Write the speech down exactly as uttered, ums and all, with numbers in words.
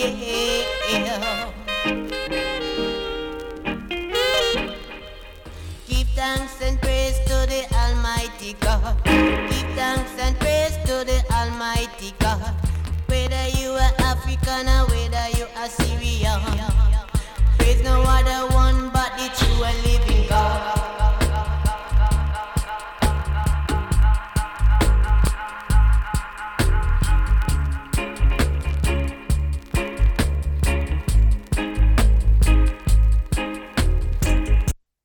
Give thanks and praise to the Almighty God. Give thanks and praise to the Almighty God. Whether you are African or whether you are Syrian, praise no other one but the true and living God.